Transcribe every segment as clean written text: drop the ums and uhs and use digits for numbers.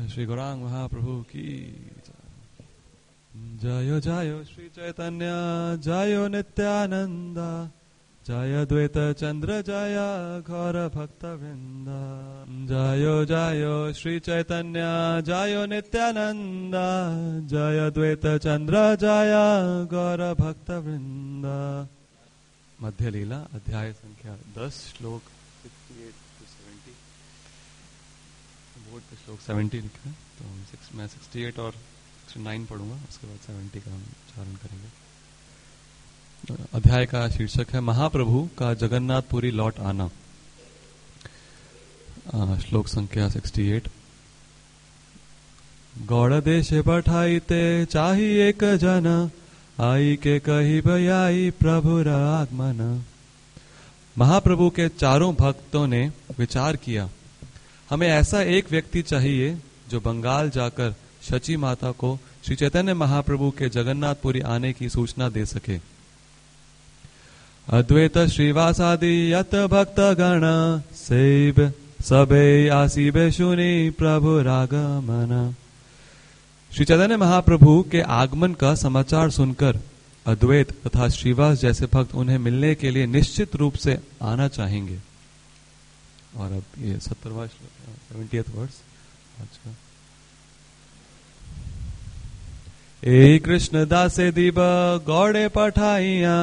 श्री गौरांग महाप्रभु की जय जय श्री चैतन्य जय नित्यानंद जय द्वैत चंद्र जय गौर भक्त वृंद जय जय श्री चैतन्य जय नित्यानंद जय द्वैत चंद्र जय गौर भक्त वृंद। मध्य लीला अध्याय संख्या 10 श्लोक 68 to 70। बोर्ड पे श्लोक 70 लिखा है तो मैं 68 और 69 पढ़ूंगा, उसके बाद 70 का हम उच्चारण करेंगे। अध्याय का शीर्षक है महाप्रभु का जगन्नाथपुरी लौट आना। श्लोक संख्या 68। गौड़ देश पठाईते चाही एक जन आई के कही भयाई प्रभुर आगमन। महाप्रभु के चारों भक्तों ने विचार किया, हमें ऐसा एक व्यक्ति चाहिए जो बंगाल जाकर शची माता को श्री चैतन्य महाप्रभु के जगन्नाथपुरी आने की सूचना दे सके। अद्वैत श्रीवासादि यत भक्त गण सेब सबे आसीबे सुनी प्रभु रागमन। श्री चैतन्य महाप्रभु के आगमन का समाचार सुनकर अद्वैत तथा श्रीवास जैसे भक्त उन्हें मिलने के लिए निश्चित रूप से आना चाहेंगे। और अब ये 70वां 70th वर्ष आज का। ए कृष्ण दासे दीब गौड़े पठाइया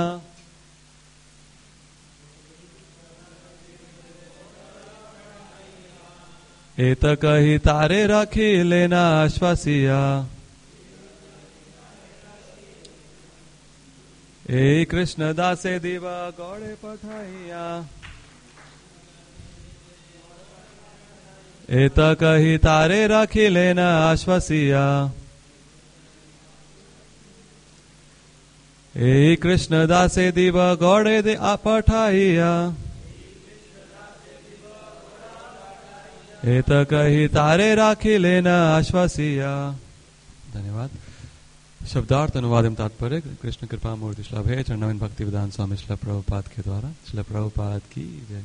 ए त कही तारे रखी लेना आश्वासिया। ए कृष्ण दासे दीवा गौड़े पठाइया ए त कही तारे रखी लेना आश्वासिया। ए कृष्ण दासे दीवा गौड़े दे पठाइया ए त कही तारे राखी लेना आश्वासिया। धन्यवाद। शब्दार्थ अनुवाद एवं तात्पर्य कृष्ण कृपा मूर्ति श्री अभय चरणविंद भक्ति विधान स्वामी श्री प्रभुपाद के द्वारा। श्री प्रभुपाद की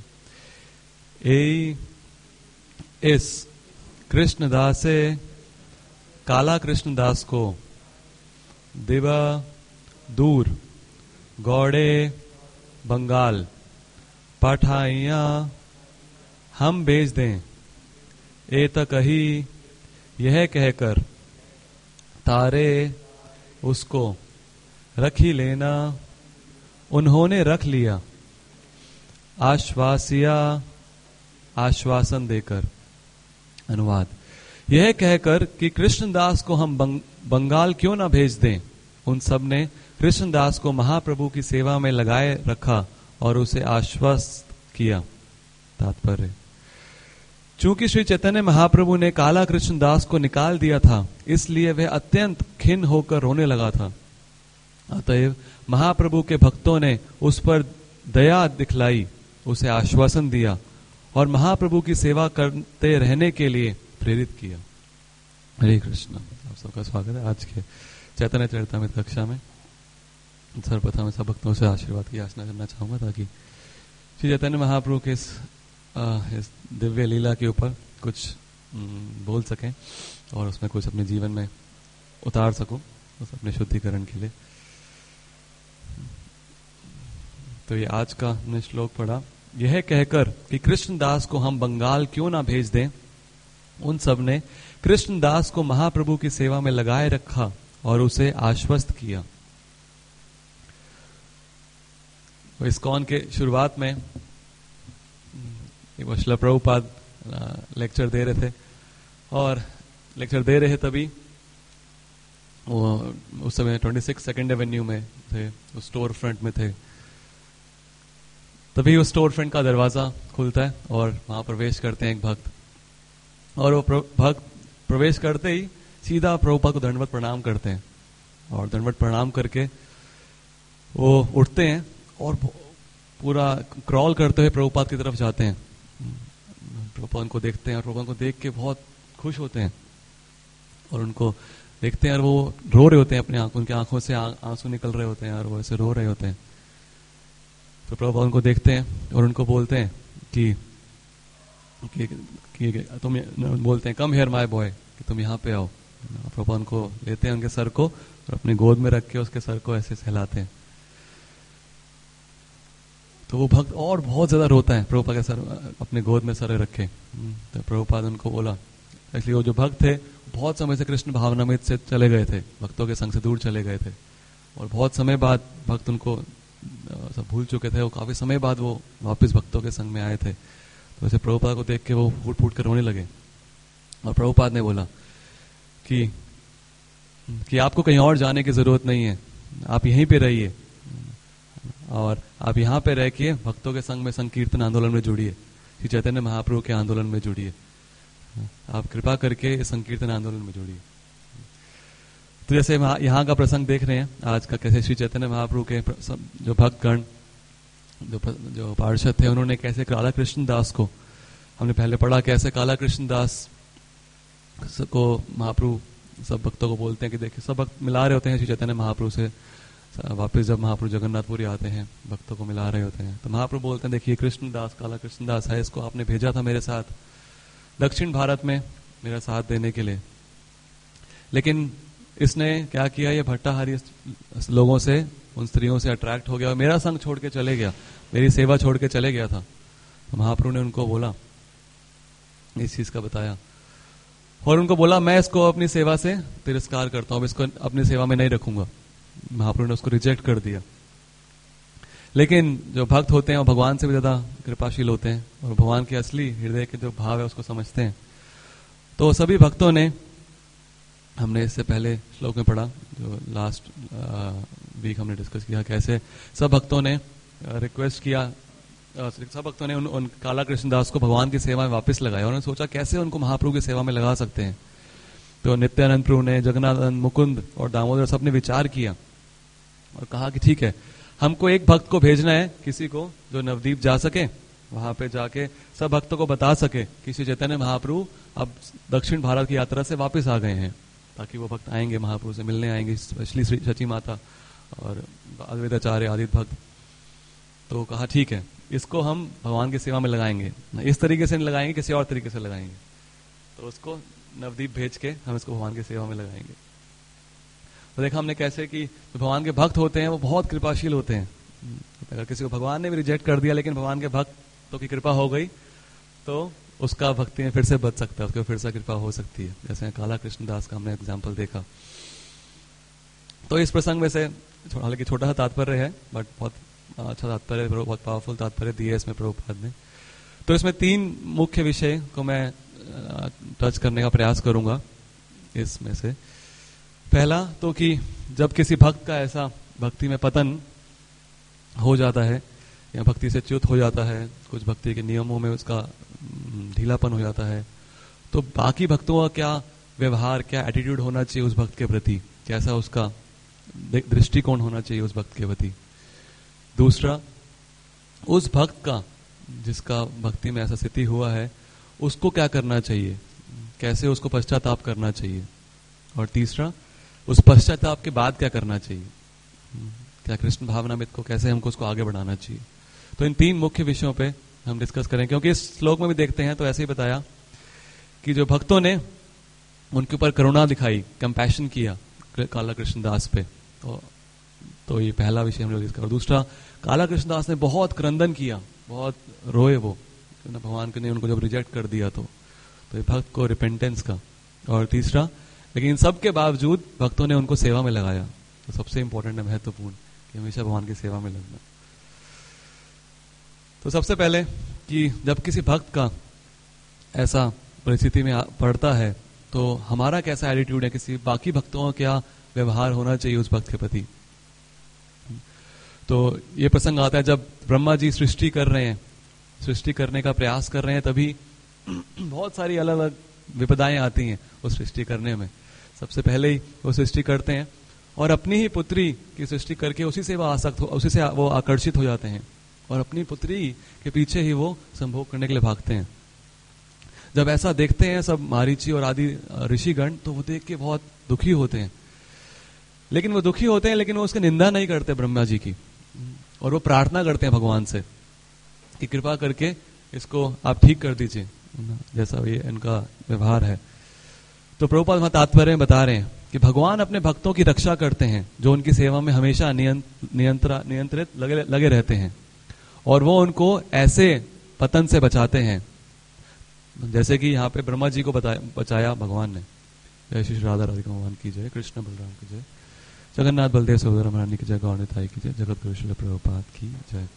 जय। इस कृष्णदासे काला कृष्णदास को दिवा दूर गौड़े बंगाल पठाइया हम भेज दें। ए त कही यह कहकर तारे उसको रखी लेना उन्होंने रख लिया। आश्वासिया आश्वासन देकर। अनुवाद। यह कहकर कि कृष्णदास को हम बंगाल क्यों ना भेज दें, उन सब ने कृष्णदास को महाप्रभु की सेवा में लगाए रखा और उसे आश्वस्त किया। तात्पर्य। चूंकि श्री चैतन्य महाप्रभु ने काला कृष्णदास को निकाल दिया था, इसलिए वह अत्यंत खिन्न होकर रोने लगा था। अतएव महाप्रभु के भक्तों ने उस पर दया दिखलाई, उसे आश्वासन दिया और महाप्रभु की सेवा करते रहने के लिए प्रेरित किया। हरे कृष्ण। आप सबका स्वागत है आज के चैतन्य चरितामृत कक्षा में। सर्वप्रथम मैं सब भक्तों से आशीर्वाद की याचना करना चाहूंगा ताकि श्री चैतन्य महाप्रभु के इस दिव्य लीला के ऊपर कुछ बोल सकें और उसमें कुछ अपने जीवन में उतार सकूं, उस अपने शुद्धिकरण के लिए। तो ये आज का हमने श्लोक पढ़ा। यह कहकर कि कृष्णदास को हम बंगाल क्यों ना भेज दें, उन सब ने कृष्णदास को महाप्रभु की सेवा में लगाए रखा और उसे आश्वस्त किया। इस्कॉन के शुरुआत में श्रील प्रभुपाद लेक्चर दे रहे थे और लेक्चर दे रहे तभी वो उस समय 26 सेकेंड एवेन्यू में थे, उस स्टोर फ्रंट में थे। तभी उस स्टोर फ्रंट का दरवाजा खुलता है और वहां प्रवेश करते हैं एक भक्त, और वो भक्त प्रवेश करते ही सीधा प्रभुपाद को दंडवत प्रणाम करते हैं और दंडवत प्रणाम करके वो उठते हैं और पूरा क्रॉल करते हुए प्रभुपाद की तरफ जाते हैं। प्रभुपाद उनको देखते हैं और प्रभुपाद को देख के बहुत खुश होते हैं और उनको देखते हैं और वो रो रहे होते हैं, अपने उनकी आंखों से आंसू निकल रहे होते हैं और वो ऐसे रो रहे होते हैं। तो प्रभुपाद उनको देखते हैं और उनको बोलते हैं कि तुम बोलते हैं कम हियर माय बॉय, कि तुम यहाँ पे आओ। प्रभुपाद उनको लेते हैं उनके सर को और अपनी गोद में रख के उसके सर को ऐसे सहलाते हैं। तो वो भक्त और बहुत ज्यादा रोता है प्रभुपाद के सर अपने गोद में सर रखे। तो प्रभुपाद उनको बोला, इसलिए वो जो भक्त थे बहुत समय से कृष्ण भावनामृत से चले गए थे, भक्तों के संग से दूर चले गए थे, और बहुत समय बाद भक्त उनको सब भूल चुके थे। वो काफी समय बाद वो वापस भक्तों के संग में आए थे। तो ऐसे प्रभुपाद को देख के वो फूट फूट कर रोने लगे। और प्रभुपाद ने बोला कि आपको कहीं और जाने की जरूरत नहीं है, आप यहीं पे रहिए और आप यहाँ पे रह के भक्तों के संग में संकीर्तन आंदोलन में जुड़िए, श्री चैतन्य महाप्रभु के आंदोलन में जुड़िए, आप कृपा करके इस संकीर्तन आंदोलन में जुड़िए। तो जैसे यहाँ का प्रसंग देख रहे हैं आज का, कैसे श्री चैतन्य महाप्रभु के जो भक्तगण जो पार्षद थे उन्होंने कैसे काला कृष्ण दास को, हमने पहले पढ़ा कैसे काला कृष्ण दास को महाप्रभु सब भक्तों को बोलते हैं कि देखिए सब भक्त मिला रहे होते हैं श्री चैतन्य महाप्रभु से। वापस जब महाप्रभु जगन्नाथपुरी आते हैं भक्तों को मिला रहे होते हैं तो महाप्रभु बोलते हैं देखिए कृष्ण दास, काला कृष्ण दास है, इसको आपने भेजा था मेरे साथ दक्षिण भारत में मेरा साथ देने के लिए, लेकिन इसने क्या किया, ये भट्टाहारी लोगों से, उन स्त्रियों से अट्रैक्ट हो गया और मेरा संग छोड़ के चले गया, मेरी सेवा छोड़ के चले गया था। तो महाप्रभु ने उनको बोला, इस चीज का बताया और उनको बोला मैं इसको अपनी सेवा से तिरस्कार करता हूं, इसको अपनी सेवा में नहीं रखूंगा। महाप्रभु ने उसको रिजेक्ट कर दिया। लेकिन जो भक्त होते हैं वो भगवान से भी ज्यादा कृपाशील होते हैं और भगवान के असली हृदय के जो भाव है उसको समझते हैं। तो सभी भक्तों ने, हमने इससे पहले श्लोक में पढ़ा जो लास्ट वीक हमने डिस्कस किया, कैसे सब भक्तों ने रिक्वेस्ट किया, सब भक्तों ने उन काला कृष्ण दास को भगवान की सेवा में वापस लगाया। उन्होंने सोचा कैसे उनको महाप्रभु की सेवा में लगा सकते हैं। तो नित्यानंद प्रभु ने, जगन्नाथानंद, मुकुंद और दामोदर सबने विचार किया और कहा कि ठीक है, हमको एक भक्त को भेजना है, किसी को जो नवदीप जा सके, वहां पे जाके सब भक्तों को बता सके कि श्री चैतन्य महाप्रभु अब दक्षिण भारत की यात्रा से वापस आ गए हैं, ताकि वो भक्त आएंगे महाप्रभु से मिलने आएंगे, स्पेशली श्री शची माता और अद्वैताचार्य आदि भक्त। तो कहा ठीक है, इसको हम भगवान की सेवा में लगाएंगे, इस तरीके से नहीं लगाएंगे, किसी और तरीके से लगाएंगे। तो उसको नवदीप भेज के हम इसको भगवान की सेवा में लगाएंगे। तो देखा हमने कैसे कि जो भगवान के भक्त होते हैं वो बहुत कृपाशील होते हैं। अगर किसी को भगवान ने भी रिजेक्ट कर दिया लेकिन भगवान के भक्तों की कृपा हो गई तो उसका भक्ति में फिर से बच सकता है, उसको फिर से कृपा हो सकती है। जैसे काला कृष्ण दास का हमने एग्जाम्पल देखा। तो इस प्रसंग में से हालांकि छोटा सा तात्पर्य है बट बहुत अच्छा तात्पर्य, बहुत पावरफुल तात्पर्य दिया इसमें प्रभुपाद ने। तो इसमें 3 मुख्य विषय को मैं टच करने का प्रयास करूंगा इसमें से। पहला तो कि जब किसी भक्त का ऐसा भक्ति में पतन हो जाता है या भक्ति से च्युत हो जाता है, कुछ भक्ति के नियमों में उसका ढीलापन हो जाता है, तो बाकी भक्तों का क्या व्यवहार, क्या एटीट्यूड होना चाहिए उस भक्त के प्रति, कैसा उसका दृष्टिकोण होना चाहिए उस भक्त के प्रति। दूसरा, उस भक्त का जिसका भक्ति में ऐसा स्थिति हुआ है उसको क्या करना चाहिए, कैसे उसको पश्चाताप करना चाहिए। और तीसरा, उस पश्चाताप के बाद क्या करना चाहिए, क्या कृष्ण भावनामृत को कैसे हमको उसको आगे बढ़ाना चाहिए। तो इन 3 मुख्य विषयों पे हम डिस्कस करें, क्योंकि इस श्लोक में भी देखते हैं तो ऐसे ही बताया कि जो भक्तों ने उनके ऊपर करुणा दिखाई, कंपैशन किया काला कृष्ण दास पे, तो ये पहला विषय हम लोग डिस्कस। और दूसरा, काला कृष्ण दास ने बहुत क्रंदन किया, बहुत रोए वो भगवान ने उनको जब रिजेक्ट कर दिया तो ये भक्त को रिपेंटेंस का। और तीसरा, लेकिन इन सब के बावजूद भक्तों ने उनको सेवा में लगाया। तो सबसे इंपॉर्टेंट है, महत्वपूर्ण, कि हमेशा भगवान की सेवा में लगना। तो सबसे पहले कि जब किसी भक्त का ऐसा परिस्थिति में पड़ता है तो हमारा कैसा एटीट्यूड है, किसी बाकी भक्तों का क्या व्यवहार होना चाहिए उस भक्त के प्रति। तो ये प्रसंग आता है जब ब्रह्मा जी सृष्टि कर रहे हैं, सृष्टि करने का प्रयास कर रहे हैं, तभी बहुत सारी अलग अलग विपदाएं आती हैं उस सृष्टि करने में। सबसे पहले ही वो सृष्टि करते हैं और अपनी ही पुत्री की सृष्टि करके उसी से वो आकर्षित हो जाते हैं और अपनी पुत्री के पीछे ही वो संभोग करने के लिए भागते हैं। जब ऐसा देखते हैं सब मारीची और आदि ऋषिगण, तो वो देख के बहुत दुखी होते हैं। लेकिन वो दुखी होते हैं, लेकिन वो उसकी निंदा नहीं करते ब्रह्मा जी की, और वो प्रार्थना करते हैं भगवान से कि कृपा करके इसको आप ठीक कर दीजिए, जैसा ये इनका व्यवहार है। तो प्रभुपाद वहां तात्पर्य में बता रहे हैं कि भगवान अपने भक्तों की रक्षा करते हैं जो उनकी सेवा में हमेशा नियंत्रित लगे रहते हैं, और वो उनको ऐसे पतन से बचाते हैं जैसे कि यहाँ पे ब्रह्मा जी को बचाया भगवान ने। जय श्री राधा राधिका भगवान की जय, कृष्ण बलराम की जय, जगन्नाथ बलदेव सहोदर महारानी की जय, गौरताई की जय, जगत गुरु श्रील प्रभुपाद की जय।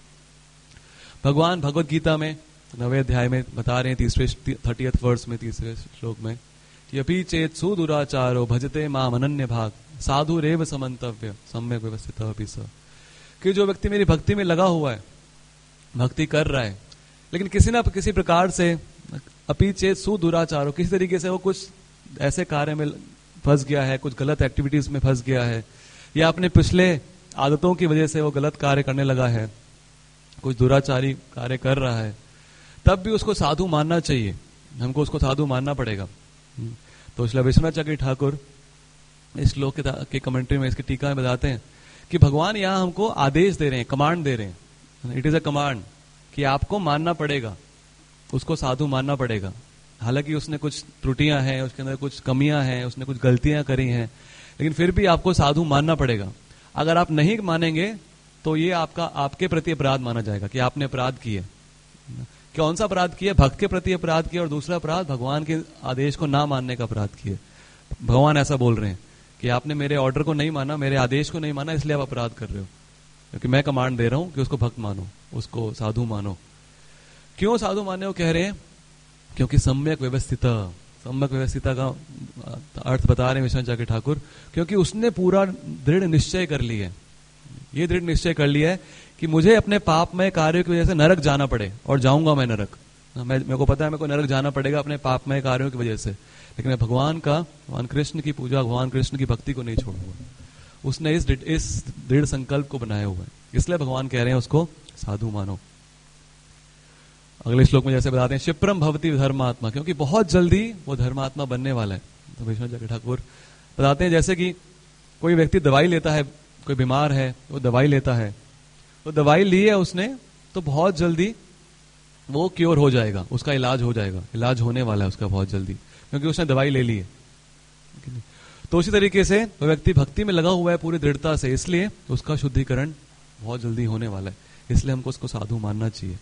भगवान भगवत गीता में 9वें अध्याय में बता रहे हैं 30th वर्स में, तीसरे श्लोक में, यपि चेत सुदुराचारो भजते माम अनन्य भाग साधु रेव समन्तव्य सम्यक व्यवस्थित अपि स, कि जो व्यक्ति मेरी भक्ति में लगा हुआ है, भक्ति कर रहा है, लेकिन किसी न किसी प्रकार से अपि चेत सुदुराचारो, किसी तरीके से वो कुछ ऐसे कार्य में फंस गया है, कुछ गलत एक्टिविटीज में फंस गया है, या अपने पिछले आदतों की वजह से वो गलत कार्य करने लगा है, कुछ दुराचारी कार्य कर रहा है, तब भी उसको साधु मानना चाहिए, हमको उसको साधु मानना पड़ेगा। तो श्री विश्वनाथ ठाकुर इस श्लोक के कमेंट्री में, इसकी टीका में बताते हैं कि भगवान यहाँ हमको आदेश दे रहे हैं, कमांड दे रहे हैं, इट इज अ कमांड कि आपको मानना पड़ेगा, उसको साधु मानना पड़ेगा। हालांकि उसने कुछ त्रुटियां हैं, उसके अंदर कुछ कमियां हैं, उसने कुछ गलतियां करी हैं, लेकिन फिर भी आपको साधु मानना पड़ेगा। अगर आप नहीं मानेंगे तो ये आपके प्रति अपराध माना जाएगा कि आपने अपराध किए। कौन सा अपराध किया? भक्त के प्रति अपराध किया, और दूसरा अपराध भगवान के आदेश को ना मानने का अपराध किए। भगवान ऐसा बोल रहे हैं कि आपने मेरे ऑर्डर को नहीं माना, मेरे आदेश को नहीं माना, इसलिए आप अपराध कर रहे हो, क्योंकि मैं कमांड दे रहा हूं कि उसको भक्त मानो, उसको साधु मानो। क्यों साधु माने? वो कह रहे हैं क्योंकि सम्यक व्यवस्थित, सम्यक व्यवस्थिता का अर्थ बता रहे हैं विश्वनाथ ठाकुर, क्योंकि उसने पूरा दृढ़ निश्चय कर लिया है, ये दृढ़ निश्चय कर लिया है कि मुझे अपने पापमय कार्यों की वजह से नरक जाना पड़े, और जाऊंगा मैं नरक, मेरे को पता है मेरे को नरक जाना पड़ेगा अपने पापमय कार्यों की वजह से, लेकिन मैं भगवान कृष्ण की पूजा, भगवान कृष्ण की भक्ति को नहीं छोड़ूंगा। उसने इस दृढ़ संकल्प को बनाया हुआ है, इसलिए भगवान कह रहे हैं उसको साधु मानो। अगले श्लोक में जैसे बताते हैं क्षिप्रम भवति धर्मात्मा, क्योंकि बहुत जल्दी वो धर्मात्मा बनने वाला है। तो विश्वनाथ ठाकुर बताते हैं जैसे कि कोई व्यक्ति दवाई लेता है, कोई बीमार है, वो दवाई लेता है, तो दवाई ली है उसने, तो बहुत जल्दी वो क्योर हो जाएगा, उसका इलाज हो जाएगा, इलाज होने वाला है उसका बहुत जल्दी, क्योंकि उसने दवाई ले ली है। तो उसी तरीके से वो व्यक्ति भक्ति में लगा हुआ है पूरी दृढ़ता से, इसलिए उसका शुद्धिकरण बहुत जल्दी होने वाला है, इसलिए हमको उसको साधु मानना चाहिए।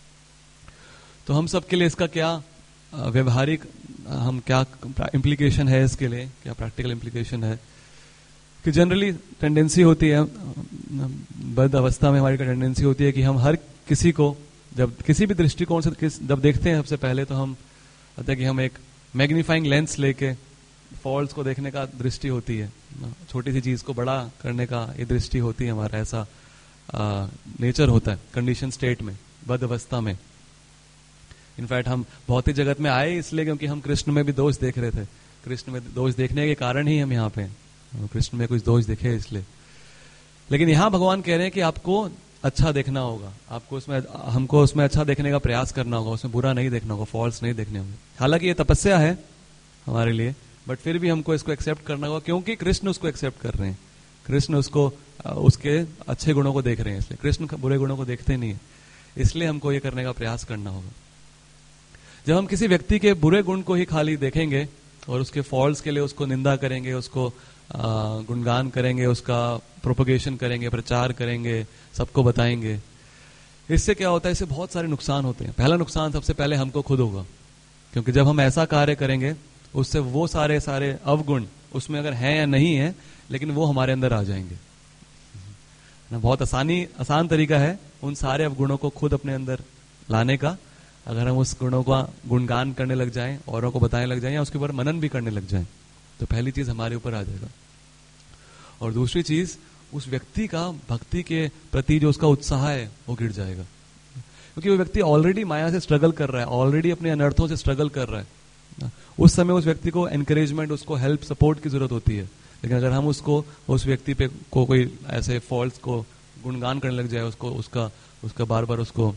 तो हम सबके लिए इसका क्या व्यवहारिक, हम क्या इम्प्लीकेशन है इसके लिए, क्या प्रैक्टिकल इम्प्लीकेशन है? कि जनरली टेंडेंसी होती है, बद्ध अवस्था में हमारी टेंडेंसी होती है कि हम हर किसी को जब किसी भी दृष्टिकोण से जब देखते हैं, सबसे पहले तो हम कहते हैं कि हम एक मैग्नीफाइंग लेंस लेके फॉल्स को देखने का दृष्टि होती है, छोटी सी चीज को बड़ा करने का ये दृष्टि होती है, हमारा ऐसा नेचर होता है कंडीशन स्टेट में, बद्ध अवस्था में। इनफैक्ट हम भौतिक जगत में आए इसलिए क्योंकि हम कृष्ण में भी दोष देख रहे थे, कृष्ण में दोष देखने के कारण ही हम यहाँ पे, कृष्ण में कुछ दोष दिखे इसलिए। लेकिन यहाँ भगवान कह रहे हैं कि आपको अच्छा देखना होगा, आपको हमको उसमें अच्छा देखने का प्रयास करना होगा, उसमें बुरा नहीं देखना होगा, फॉल्स नहीं देखने होंगे। हालांकि ये तपस्या है हमारे लिए, बट फिर भी हमको इसको एक्सेप्ट करना होगा, क्योंकि कृष्ण उसको एक्सेप्ट कर रहे हैं, कृष्ण उसको उसके अच्छे गुणों को देख रहे हैं, इसलिए कृष्ण बुरे गुणों को देखते नहीं है, इसलिए हमको ये करने का प्रयास करना होगा। जब हम किसी व्यक्ति के बुरे गुण को ही खाली देखेंगे और उसके फॉल्ट्स के लिए उसको निंदा करेंगे, उसको गुणगान करेंगे, उसका प्रोपगेशन करेंगे, प्रचार करेंगे, सबको बताएंगे, इससे क्या होता है? इससे बहुत सारे नुकसान होते हैं। पहला नुकसान सबसे पहले हमको खुद होगा, क्योंकि जब हम ऐसा कार्य करेंगे उससे वो सारे अवगुण उसमें अगर हैं या नहीं है, लेकिन वो हमारे अंदर आ जाएंगे ना। बहुत आसान तरीका है उन सारे अवगुणों को खुद अपने अंदर लाने का। अगर हम उस गुणों का गुणगान करने लग जाएं, औरों को बताने लग जाएं, या उसके ऊपर मनन भी करने लग जाएं, तो पहली चीज हमारे ऊपर आ जाएगा। और दूसरी चीज, उस व्यक्ति का भक्ति के प्रति जो उसका उत्साह है वो गिर जाएगा, क्योंकि वो व्यक्ति ऑलरेडी माया से स्ट्रगल कर रहा है, ऑलरेडी अपने अनर्थों से स्ट्रगल कर रहा है। उस समय उस व्यक्ति को एनकरेजमेंट, उसको हेल्प, सपोर्ट की जरूरत होती है। लेकिन अगर हम उसको उस व्यक्ति पे को कोई ऐसे फॉल्ट्स को गुणगान करने लग जाए, उसका बार बार उसको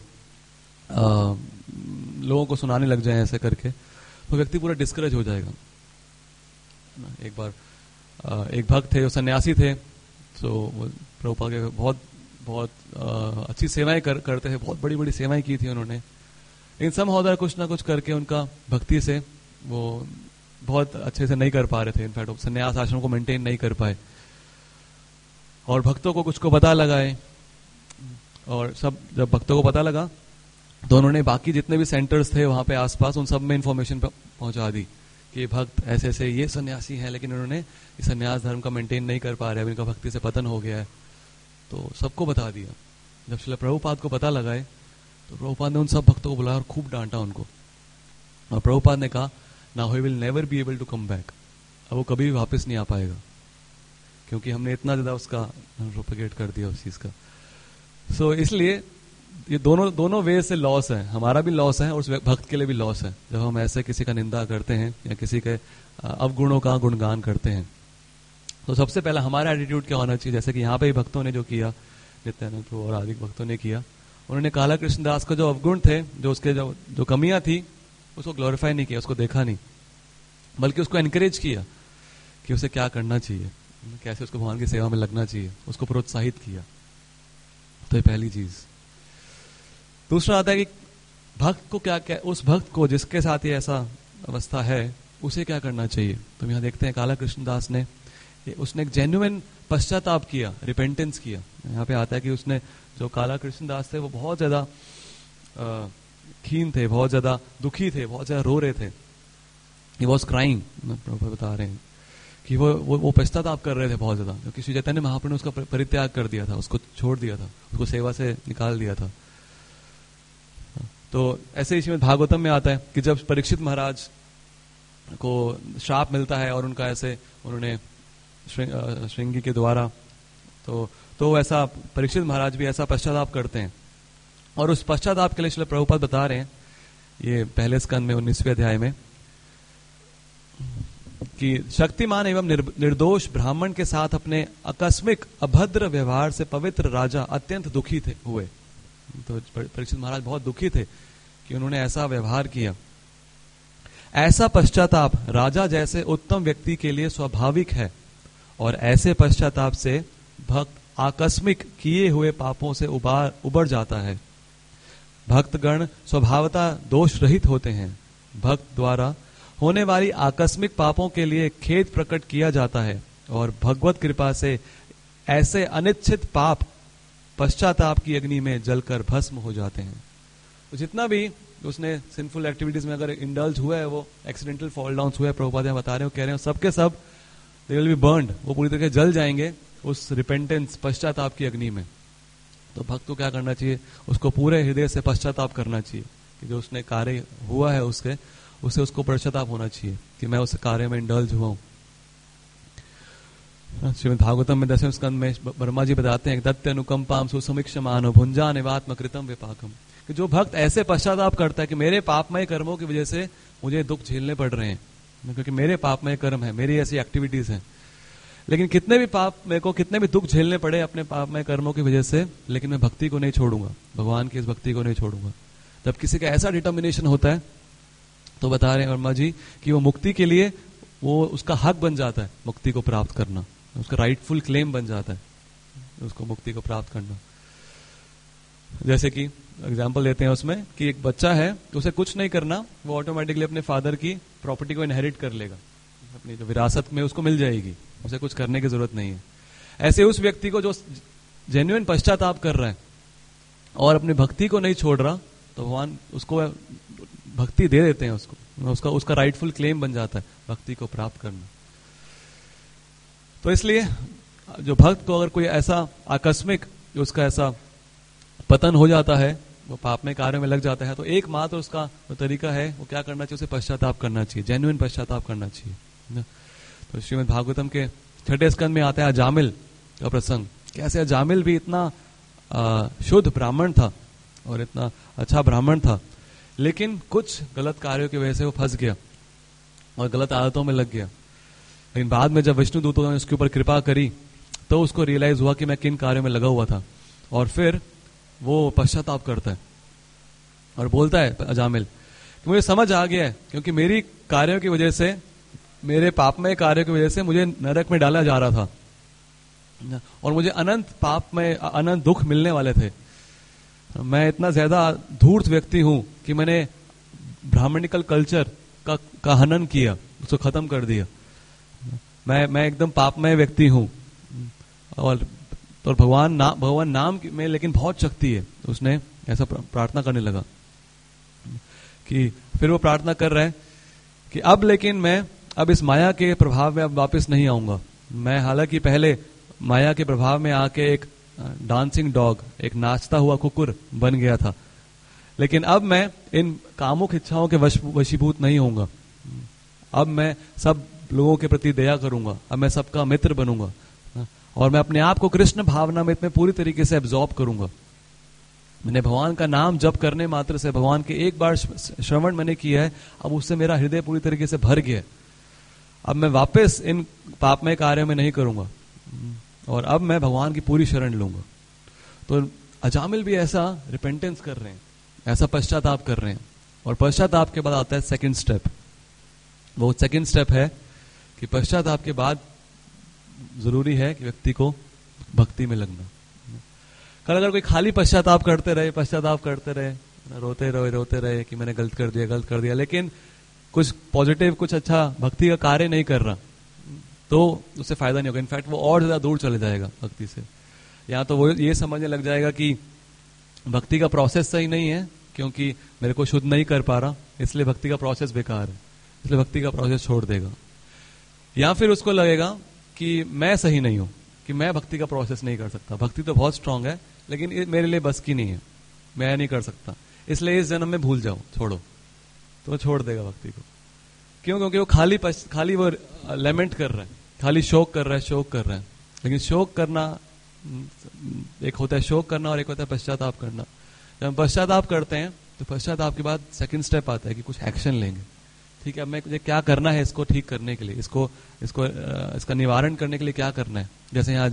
लोगों को सुनाने लग जाए ऐसे करके, तो व्यक्ति पूरा डिस्करेज हो जाएगा। एक बार एक भक्त थे, वो सन्यासी थे, तो वो प्रभुपाद के बहुत अच्छी सेवाएं करते थे, बहुत बड़ी बड़ी सेवाएं की थी उन्होंने। लेकिन समहाउ कुछ ना कुछ करके उनका भक्ति से वो बहुत अच्छे से नहीं कर पा रहे थे, इनफैक्ट वो संन्यास आश्रम को मेंटेन नहीं कर पाए, और भक्तों को कुछ को पता लगा है, और सब जब भक्तों को पता लगा तो उन्होंने बाकी जितने भी सेंटर्स थे वहां पे आसपास उन सब में इन्फॉर्मेशन पहुंचा दी कि भक्त ऐसे ऐसे ये सन्यासी हैं, लेकिन उन्होंने इस सन्यास धर्म का मेंटेन नहीं कर पा रहे हैं, इनका भक्ति से पतन हो गया है, तो सबको बता दिया। जब श्रील प्रभुपाद को पता लगा है तो प्रभुपाद ने उन सब भक्तों को बुलाया और खूब डांटा उनको, और प्रभुपाद ने कहा now he will never be able to come back, अब वो कभी भी वापस नहीं आ पाएगा, क्योंकि हमने इतना ज्यादा उसका प्रोपेगेट कर दिया उस चीज का। सो इसलिए ये दोनों वे से लॉस है, हमारा भी लॉस है और उस भक्त के लिए भी लॉस है जब हम ऐसे किसी का निंदा करते हैं या किसी के अवगुणों का गुणगान करते हैं। तो सबसे पहला हमारा एटीट्यूड क्या होना चाहिए, जैसे कि यहाँ पे भी भक्तों ने जो किया, नित्यानंद और आदि भक्तों ने किया, उन्होंने काला कृष्णदास का जो अवगुण थे, जो उसके जो कमियां थी, उसको ग्लोरीफाई नहीं किया, उसको देखा नहीं, बल्कि उसको एनकरेज किया कि उसे क्या करना चाहिए, कैसे उसको भगवान की सेवा में लगना चाहिए, उसको प्रोत्साहित किया। तो ये पहली चीज। दूसरा आता है कि भक्त को क्या उस भक्त को जिसके साथ ये ऐसा अवस्था है उसे क्या करना चाहिए। तो यहाँ देखते हैं काला कृष्णदास ने उसने एक जेन्युइन पश्चाताप किया, रिपेंटेंस किया। यहाँ पे आता है कि उसने, जो काला कृष्णदास थे वो बहुत ज्यादा खीन थे, बहुत ज्यादा दुखी थे, बहुत ज्यादा रो रहे थे। ही वॉज क्राइंग, बता रहे हैं कि वो पश्चाताप कर रहे थे बहुत ज्यादा, क्योंकि श्री चैतन्य महाप्रभु ने उसका परित्याग कर दिया था, उसको छोड़ दिया था, उसको सेवा से निकाल दिया था। तो ऐसे ही श्रीमद् भागवतम में आता है कि जब परीक्षित महाराज को श्राप मिलता है और उनका ऐसे उन्होंने श्रृंगी के द्वारा, तो ऐसा परीक्षित महाराज भी ऐसा पश्चाताप करते हैं, और उस पश्चाताप के लिए श्रील प्रभुपाद बता रहे हैं ये पहले स्कंद में 19वें अध्याय में कि शक्तिमान एवं निर्दोष ब्राह्मण के साथ अपने आकस्मिक अभद्र व्यवहार से पवित्र राजा अत्यंत दुखी हुए। तो परीक्षित महाराज बहुत दुखी थे कि उन्होंने ऐसा व्यवहार किया। ऐसा पश्चाताप राजा जैसे उत्तम व्यक्ति के लिए स्वाभाविक है, और ऐसे पश्चाताप से भक्त आकस्मिक किए हुए पापों से उबर जाता है। भक्तगण स्वभावतः दोष रहित होते हैं। भक्त द्वारा होने वाली आकस्मिक पापों के लिए खेद प्रकट किया जाता है, और भगवत कृपा से ऐसे अनिच्छित पाप पश्चाताप की अग्नि में जलकर भस्म हो जाते हैं। तो जितना भी उसने सिंफुल एक्टिविटीज में अगर इंडल्ज हुआ है, वो एक्सीडेंटल फॉल डाउन हुआ है, प्रभुपाद बता रहे हो, कह रहे हो सबके सब दे विल बी बर्न्ड, वो पूरी तरह जल जाएंगे उस रिपेंटेंस पश्चाताप की अग्नि में। तो भक्त को क्या करना चाहिए, उसको पूरे हृदय से पश्चाताप करना चाहिए कि जो उसने कार्य हुआ है उसे उसको पश्चाताप होना चाहिए कि मैं उस कार्य में इंडल्ज हुआ हूं। श्रीमद् भागवतम में 10वें स्कंद में ब्रह्मा जी बताते हैं दत्त अनुकंपाम सुसमीक्षमानो भुंजा निवात्म कृतम विपाकम, कि जो भक्त ऐसे पश्चाताप करता है कि मेरे पापमय कर्मों की वजह से मुझे दुख झेलने पड़ रहे हैं, क्योंकि मेरे पापमय कर्म है, मेरी ऐसी एक्टिविटीज हैं, लेकिन कितने भी पाप मेरे को, कितने भी दुख झेलने पड़े अपने पापमय कर्मों की वजह से, लेकिन मैं भक्ति को नहीं छोड़ूंगा, भगवान की इस भक्ति को नहीं छोड़ूंगा। जब किसी का ऐसा डिटर्मिनेशन होता है तो बता रहे हैं वर्मा जी कि वो मुक्ति के लिए वो उसका हक बन जाता है, मुक्ति को प्राप्त करना, उसका राइटफुल क्लेम बन जाता है उसको मुक्ति को प्राप्त करना। जैसे कि एग्जांपल देते हैं उसमें कि एक बच्चा है, उसे कुछ नहीं करना, वो ऑटोमेटिकली अपने फादर की प्रॉपर्टी को इनहेरिट कर लेगा, अपनी जो विरासत में उसको मिल जाएगी, उसे कुछ करने की जरूरत नहीं है। ऐसे उस व्यक्ति को जो जेन्युइन पश्चाताप कर रहा है और अपनी भक्ति को नहीं छोड़ रहा, तो भगवान उसको भक्ति दे देते हैं, उसका राइटफुल क्लेम बन जाता है भक्ति को प्राप्त करना। तो इसलिए जो भक्त को अगर कोई ऐसा आकस्मिक उसका ऐसा पतन हो जाता है, वो पाप में कार्य में लग जाता है, तो एकमात्र उसका जो तरीका है वो क्या करना चाहिए, उसे पश्चाताप करना चाहिए, जेन्युइन पश्चाताप करना चाहिए। तो श्रीमद् भागवतम के 6वें स्कंद में आता है अजामिल का प्रसंग, कैसे अजामिल भी इतना शुद्ध ब्राह्मण था और इतना अच्छा ब्राह्मण था, लेकिन कुछ गलत कार्यों की वजह से वो फंस गया और गलत आदतों में लग गया। लेकिन बाद में जब विष्णु दूतों ने उसके ऊपर कृपा करी तो उसको रियलाइज हुआ कि मैं किन कार्यों में लगा हुआ था, और फिर वो पश्चाताप करता है और बोलता है अजामिल कि मुझे समझ आ गया है, क्योंकि मेरी कार्यों की वजह से, मेरे पापमय कार्यों की वजह से मुझे नरक में डाला जा रहा था और मुझे अनंत पाप में अनंत दुख मिलने वाले थे। मैं इतना ज्यादा धूर्त व्यक्ति हूं कि मैंने ब्राह्मणिकल कल्चर का हनन किया, उसको खत्म कर दिया। मैं एकदम पापमय व्यक्ति हूं, और तो भगवान नाम में लेकिन बहुत शक्ति है। उसने ऐसा प्रार्थना करने लगा कि फिर वो प्रार्थना कर रहा है कि अब लेकिन मैं अब इस माया के प्रभाव में अब वापस नहीं आऊंगा। मैं हालांकि पहले माया के प्रभाव में आके एक डांसिंग डॉग, एक नाचता हुआ कुकुर बन गया था, लेकिन अब मैं इन कामुक इच्छाओं के वशीभूत नहीं होऊंगा। अब मैं सब लोगों के प्रति दया करूंगा, अब मैं सबका मित्र बनूंगा, और मैं अपने आप को कृष्ण भावनामृत में पूरी तरीके से एब्जॉर्ब करूंगा। मैंने भगवान का नाम जप करने मात्र से, भगवान के एक बार श्रवण मैंने किया है, अब उससे मेरा हृदय पूरी तरीके से भर गया है। अब मैं वापस इन पापमय कार्यों में नहीं करूंगा, और अब मैं भगवान की पूरी शरण लूंगा। तो अजामिल भी ऐसा रिपेंटेंस कर रहे हैं, ऐसा पश्चाताप कर रहे हैं, और पश्चाताप के बाद आता है सेकंड स्टेप। वो सेकंड स्टेप है कि पश्चाताप के बाद जरूरी है कि व्यक्ति को भक्ति में लगना। कल अगर कोई खाली पश्चाताप करते रहे, रोते रहे कि मैंने गलत कर दिया, लेकिन कुछ पॉजिटिव, कुछ अच्छा भक्ति का कार्य नहीं कर रहा, तो उससे फायदा नहीं होगा। इनफैक्ट वो और ज्यादा दूर चले जाएगा भक्ति से। या तो वो ये समझने लग जाएगा कि भक्ति का प्रोसेस सही नहीं है, क्योंकि मेरे को शुद्ध नहीं कर पा रहा, इसलिए भक्ति का प्रोसेस बेकार है, इसलिए भक्ति का प्रोसेस छोड़ देगा। या फिर उसको लगेगा कि मैं सही नहीं हूं, कि मैं भक्ति का प्रोसेस नहीं कर सकता, भक्ति तो बहुत स्ट्रांग है लेकिन मेरे लिए बस की नहीं है, मैं नहीं कर सकता, इसलिए इस जन्म में भूल जाओ, छोड़ो। तो वो छोड़ देगा भक्ति को। क्यों? क्योंकि वो खाली वो लेमेंट कर रहा है, खाली शोक कर रहा है। लेकिन शोक करना, एक होता है शोक करना और एक होता है पश्चाताप करना। जब हम पश्चाताप करते हैं तो पश्चाताप के बाद सेकंड स्टेप आता है कि कुछ एक्शन लेंगे। ठीक है, अब मुझे क्या करना है इसको ठीक करने के लिए, इसका निवारण करने के लिए क्या करना है। जैसे यहाँ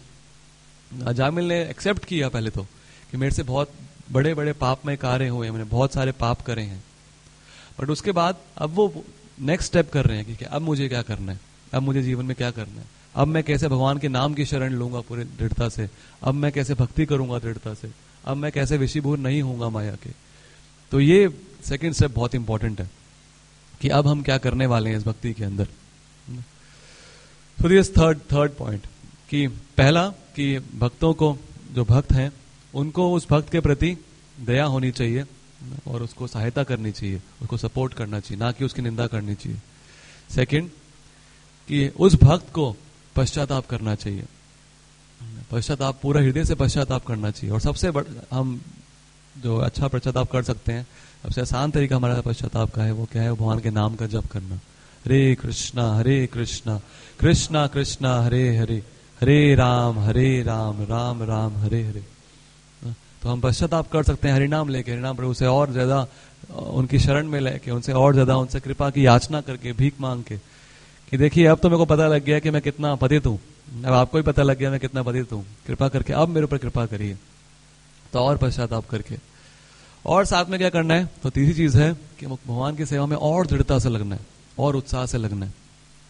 जामिल ने एक्सेप्ट किया पहले तो कि मेरे से बहुत बड़े बड़े पापमय कार्य हुए, मैंने बहुत सारे पाप करे हैं, बट उसके बाद अब वो नेक्स्ट स्टेप कर रहे हैं कि अब मुझे क्या करना है, अब मुझे जीवन में क्या करना है, अब मैं कैसे भगवान के नाम की शरण लूंगा पूरी दृढ़ता से, अब मैं कैसे भक्ति करूंगा दृढ़ता से, अब मैं कैसे विषयभूत नहीं होऊंगा माया के। तो ये सेकंड स्टेप बहुत इंपॉर्टेंट है कि अब हम क्या करने वाले हैं इस भक्ति के अंदर। तो दिस थर्ड पॉइंट कि पहला कि भक्तों को, जो भक्त हैं उनको उस भक्त के प्रति दया होनी चाहिए और उसको सहायता करनी चाहिए, उसको सपोर्ट करना चाहिए, ना कि उसकी निंदा करनी चाहिए। सेकंड कि उस भक्त को पश्चाताप करना चाहिए, पश्चाताप पूरा हृदय से पश्चाताप करना चाहिए। और सबसे हम जो अच्छा पश्चाताप कर सकते हैं, सबसे आसान तरीका हमारा पश्चाताप का है, वो क्या है? भगवान के नाम का जप करना। हरे कृष्णा कृष्णा कृष्णा हरे हरे, हरे राम राम राम हरे हरे। तो हम पश्चाताप कर सकते हैं हरिनाम लेके, हरिनाम प्रभु से और ज्यादा उनकी शरण में लेके, उनसे और ज्यादा उनसे कृपा की याचना करके, भीख मांग के कि देखिए अब तो मेरे को पता लग गया कि मैं कितना पतित हूँ, अब आपको भी पता लग गया मैं कितना पतित हूँ, कृपा करके अब मेरे ऊपर कृपा करिए। तो और पश्चाताप करके, और साथ में क्या करना है? तो तीसरी चीज है कि भगवान की सेवा में और दृढ़ता से लगना है और उत्साह से लगना है।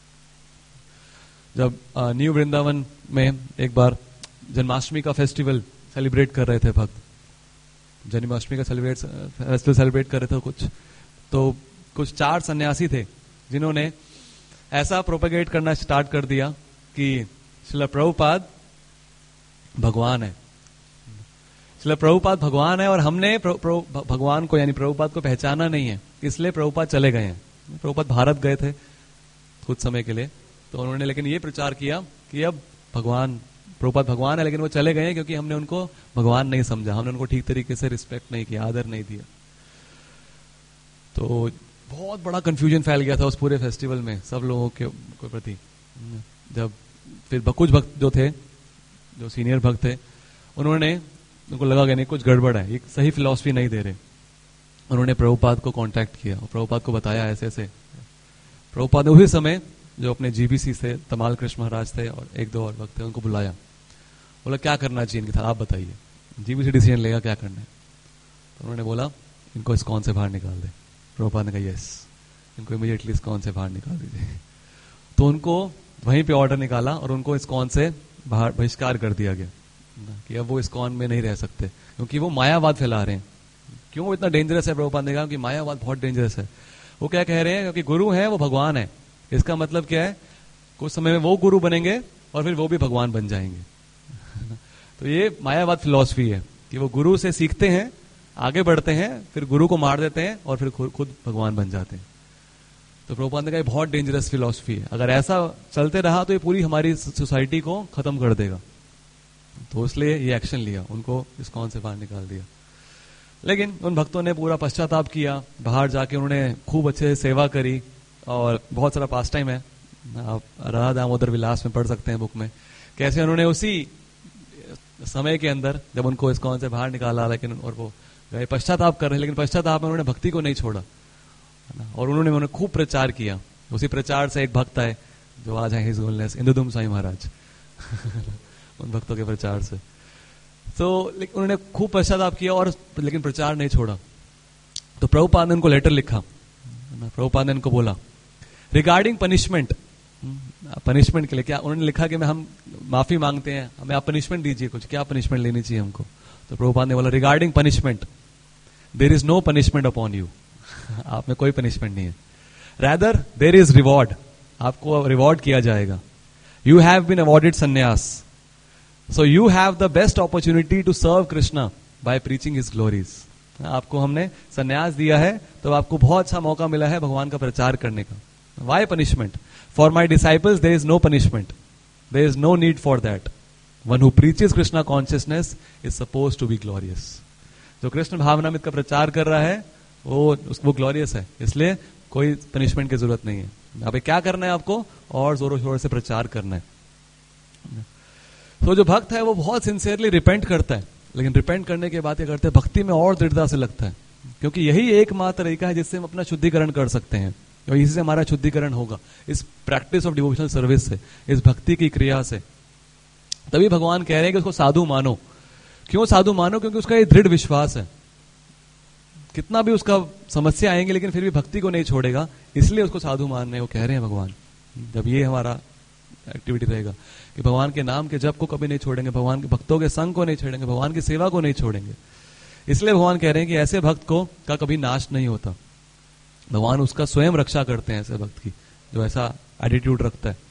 जब न्यू वृंदावन में एक बार जन्माष्टमी का फेस्टिवल सेलिब्रेट कर रहे थे भक्त, जन्माष्टमी का फेस्टिवल सेलिब्रेट कर रहे थे कुछ 4 सन्यासी थे जिन्होंने ऐसा प्रोपेगेट करना स्टार्ट कर दिया कि श्रील प्रभुपाद भगवान है, श्रील प्रभुपाद भगवान है, और हमने भगवान को यानी प्रभुपाद को पहचाना नहीं है, इसलिए प्रभुपाद चले गए हैं। प्रभुपाद भारत गए थे कुछ समय के लिए, तो उन्होंने लेकिन ये प्रचार किया कि अब प्रभुपाद भगवान है, लेकिन वो चले गए हैं क्योंकि हमने उनको भगवान नहीं समझा, हमने उनको ठीक तरीके से रिस्पेक्ट नहीं किया, आदर नहीं दिया। तो बहुत बड़ा कंफ्यूजन फैल गया था उस पूरे फेस्टिवल में सब लोगों के प्रति। जब फिर कुछ भक्त जो थे, जो सीनियर भक्त थे, उनको लगा कि नहीं कुछ गड़बड़ है, ये सही फिलॉसफी नहीं दे रहे। उन्होंने प्रभुपाद को कांटेक्ट किया और प्रभुपाद को बताया ऐसे ऐसे। प्रभुपाद ने उसी समय जो अपने जीबीसी से तमाल कृष्ण महाराज थे और 1-2 और भक्त थे, उनको बुलाया, बोला क्या करना चाहिए इनके साथ, आप बताइए, जीबीसी डिसीजन लेगा क्या करना है। तो उन्होंने बोला इनको इस्कॉन से बाहर निकाल दे। प्रभुपाद ने कहा यस, इनको इमीडिएटली इस्कॉन से बाहर निकाल दीजिए। तो उनको वहीं पे ऑर्डर निकाला और उनको इस्कॉन से बाहर बहिष्कार कर दिया गया कि अब वो इस्कॉन में नहीं रह सकते, क्योंकि वो मायावाद फैला रहे हैं। क्यों वो इतना डेंजरस है? प्रभुपाद ने कहा कि मायावाद बहुत डेंजरस है। वो क्या कह रहे हैं? क्योंकि गुरु है वो भगवान है, इसका मतलब क्या है, कुछ समय में वो गुरु बनेंगे और फिर वो भी भगवान बन जाएंगे। तो ये मायावाद फिलॉसफी है कि वो गुरु से सीखते हैं, आगे बढ़ते हैं, फिर गुरु को मार देते हैं और फिर खुद भगवान बन जाते हैं। तो प्रभुपाद ने कहा बहुत डेंजरस फिलॉसफी है, अगर ऐसा चलते रहा तो ये पूरी हमारी सोसाइटी को खत्म कर देगा। तो इसलिए ये एक्शन लिया, उनको इस्कॉन से बाहर निकाल दिया। लेकिन उन भक्तों ने पूरा पश्चाताप किया, बाहर जाके उन्होंने खूब अच्छे से सेवा करी और बहुत सारा पास टाइम है, आप राधा दामोदर विलास में पढ़ सकते हैं बुक में, कैसे उन्होंने उसी समय के अंदर जब उनको इस्कॉन से बाहर निकाला, लेकिन और वो गए पश्चाताप कर रहे, लेकिन पश्चाताप में उन्होंने भक्ति को नहीं छोड़ा और उन्होंने खूब प्रचार किया। उसी प्रचार से एक भक्त है जो आज है हिज होलिनेस इंद्रदुम साईं महाराज उन भक्तों के प्रचार से। तो उन्होंने खूब पश्चाताप किया और लेकिन प्रचार नहीं छोड़ा। तो प्रभुपाद ने उनको लेटर लिखा, प्रभुपाद ने उनको बोला रिगार्डिंग पनिशमेंट, पनिशमेंट के लिए क्या उन्होंने लिखा कि हम माफी मांगते हैं, हमें आप पनिशमेंट दीजिए, कुछ क्या पनिशमेंट लेनी चाहिए हमको। तो प्रभुपाद ने बोला regarding punishment there is no punishment upon you, आप में कोई पनिशमेंट नहीं है, रैदर देयर इज रिवॉर्ड, आपको रिवॉर्ड किया जाएगा। You have been awarded sannyas, so you have the best opportunity to serve Krishna by preaching his glories. आपको हमने संन्यास दिया है तो आपको बहुत अच्छा मौका मिला है भगवान का प्रचार करने का। Why punishment? For my disciples there is no punishment, there is no need for that. One who preaches Krishna consciousness is suppose to be glorious. जो कृष्ण भावनामृत का प्रचार कर रहा है वो ग्लोरियस है, इसलिए कोई पनिशमेंट की जरूरत नहीं है। अभी क्या करना है आपको? और जोरों शोरों से प्रचार करना है। तो जो भक्त है वो बहुत सिंसियरली रिपेंट करता है, लेकिन रिपेंट करने के बाद क्या करते हैं, भक्ति में और दृढ़ता से लगता है, क्योंकि यही एकमात्र तरीका है जिससे हम अपना शुद्धिकरण कर सकते हैं और इसी से हमारा शुद्धिकरण होगा, इस प्रैक्टिस ऑफ डिवोशनल सर्विस से, इस भक्ति की क्रिया से। तभी भगवान कह रहे हैं कि उसको साधु मानो। क्यों साधु मानो? क्योंकि उसका ये दृढ़ विश्वास है, कितना भी उसका समस्या आएंगे लेकिन फिर भी भक्ति को नहीं छोड़ेगा, इसलिए उसको साधु मानने को कह रहे हैं भगवान। जब ये हमारा एक्टिविटी रहेगा कि भगवान के नाम के जप को कभी नहीं छोड़ेंगे, भगवान के भक्तों के संग को नहीं छोड़ेंगे, भगवान की सेवा को नहीं छोड़ेंगे, इसलिए भगवान कह रहे हैं कि ऐसे भक्त को का कभी नाश नहीं होता। भगवान उसका स्वयं रक्षा करते हैं ऐसे भक्त की जो ऐसा एटीट्यूड रखता है।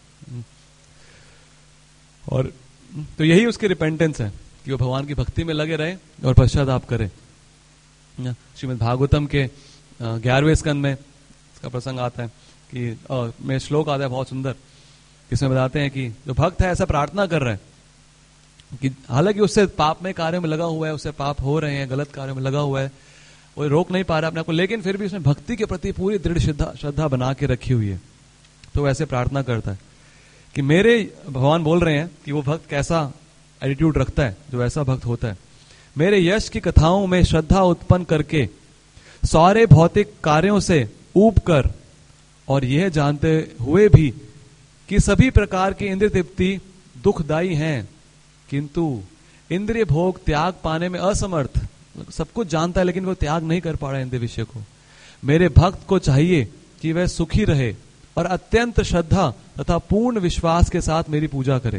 और तो यही उसकी रिपेंटेंस है कि वो भगवान की भक्ति में लगे रहे और पश्चाताप करे। श्रीमद् भागवतम के 11वें स्कंद में इसका प्रसंग आता है कि में श्लोक आता है बहुत सुंदर, जिसमें बताते हैं कि जो भक्त है ऐसा प्रार्थना कर रहा है कि हालांकि उससे पाप में कार्य में लगा हुआ है, उससे पाप हो रहे हैं, गलत कार्य में लगा हुआ है, वो रोक नहीं पा रहा अपने आप को, लेकिन फिर भी उसने भक्ति के प्रति पूरी दृढ़ श्रद्धा बना के रखी हुई है। तो वैसे प्रार्थना करता है कि मेरे, भगवान बोल रहे हैं कि वो भक्त कैसा एटीट्यूड रखता है जो ऐसा भक्त होता है, मेरे यश की कथाओं में श्रद्धा उत्पन्न करके सारे भौतिक कार्यों से ऊब कर और यह जानते हुए भी कि सभी प्रकार की इंद्रिय तृप्ति दुखदायी हैं, किंतु इंद्रिय भोग त्याग पाने में असमर्थ, सब कुछ जानता है लेकिन वो त्याग नहीं कर पा रहा है इंद्रिय विषय को। मेरे भक्त को चाहिए कि वह सुखी रहे और अत्यंत श्रद्धा तथा पूर्ण विश्वास के साथ मेरी पूजा करे।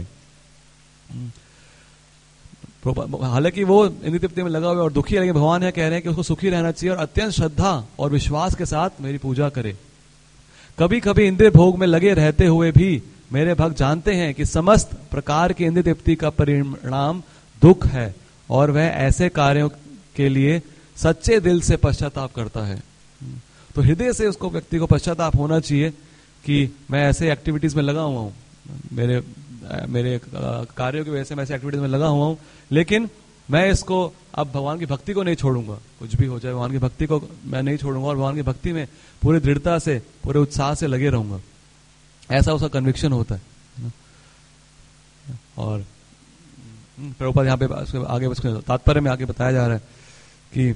हालांकि वो इंद्रिय तृप्ति में लगा हुआ है और दुखी है, लेकिन भगवान यह कह रहे हैं कि उसको सुखी रहना चाहिए और अत्यंत श्रद्धा और विश्वास के साथ मेरी पूजा करे। कभी कभी इंद्रिय भोग में लगे रहते हुए भी मेरे भक्त जानते हैं कि समस्त प्रकार की इंद्रिय तृप्ति का परिणाम दुख है और वह ऐसे कार्यों के लिए सच्चे दिल से पश्चाताप करता है। तो हृदय से उसको, व्यक्ति को पश्चाताप होना चाहिए कि मैं ऐसे एक्टिविटीज में लगा हुआ हूँ, मेरे कार्यों की वजह से मैं ऐसे एक्टिविटीज में लगा हुआ हूँ, लेकिन मैं इसको अब भगवान की भक्ति को नहीं छोड़ूंगा, कुछ भी हो जाए भगवान की भक्ति को मैं नहीं छोड़ूंगा और भगवान की भक्ति में पूरी दृढ़ता से, पूरे उत्साह से लगे रहूंगा। ऐसा उसका कन्विक्शन होता है। और प्रभुपाद यहाँ पे आगे तात्पर्य में आगे बताया जा रहा है कि